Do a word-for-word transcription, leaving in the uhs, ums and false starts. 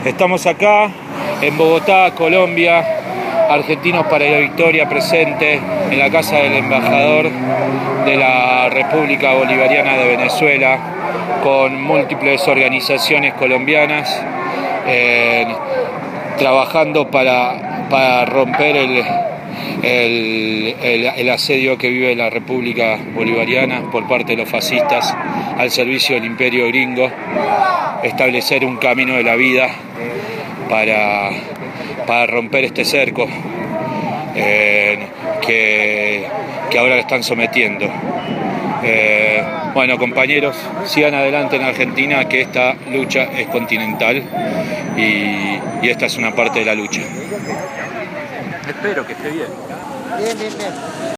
Estamos acá en Bogotá, Colombia, Argentinos para la Victoria presente en la casa del embajador de la República Bolivariana de Venezuela, con múltiples organizaciones colombianas, eh, trabajando para, para romper el, el, el, el asedio que vive la República Bolivariana por parte de los fascistas al servicio del imperio gringo, establecer un camino de la vida para, para romper este cerco eh, que, que ahora lo están sometiendo. Eh, bueno, compañeros, sigan adelante en Argentina, que esta lucha es continental y, y esta es una parte de la lucha. Espero que esté bien. Bien, bien, bien.